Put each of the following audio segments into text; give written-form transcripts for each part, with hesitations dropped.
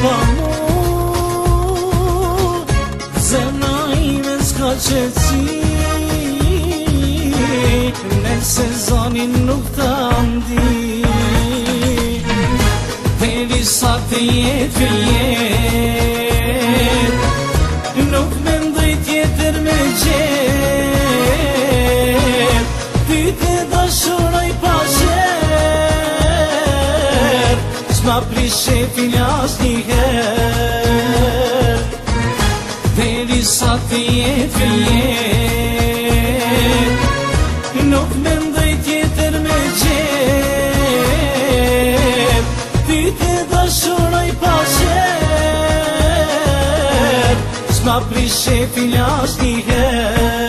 pa mu, zemra ime s'ka qetësi, nëse zonin nuk ta ndi, derisa të jetë jet, nuk mendoj tjetër me gjet, ty të dashuroj pa zhet, s'ma prish shefin asnjëherë, derisa të jetë jet, nuk mendoj tjetër me gjet, ty të dashuroj pa zhet, s'ma prish shefin asnjëherë.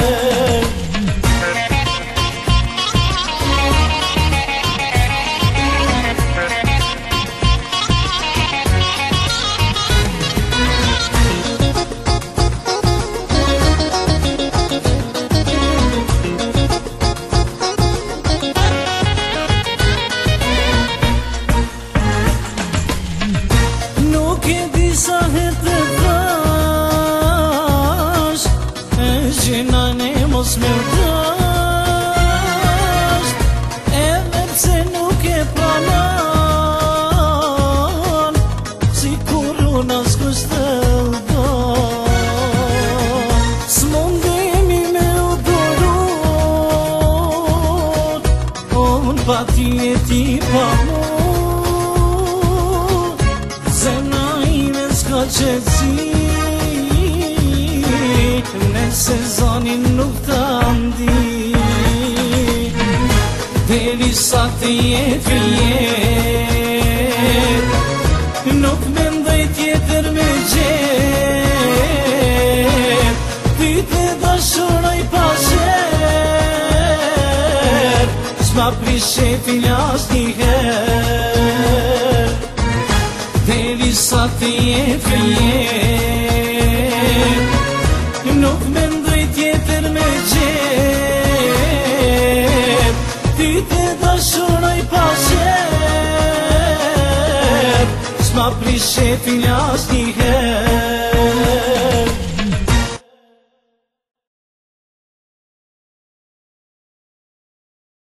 Sa herë të thash, gjinane mos me vdash, edhe pse nuk e pranon, si kur unë askush të don, s'mundemi me u durut, unë pa ty e ti pa mu, zemra ime s'ka qetësi, nëse zonin nuk ta ndi, derisa të jetë jet, nuk mendoj tjetër me gjet, ty të dashuroj pa zhet, s'ma prish shefin asnjëherë, derisa të jetë jet, nuk mendoj tjetër me gjet, ty të dashuroj pa zhet, s'ma prish shefin asnjëherë.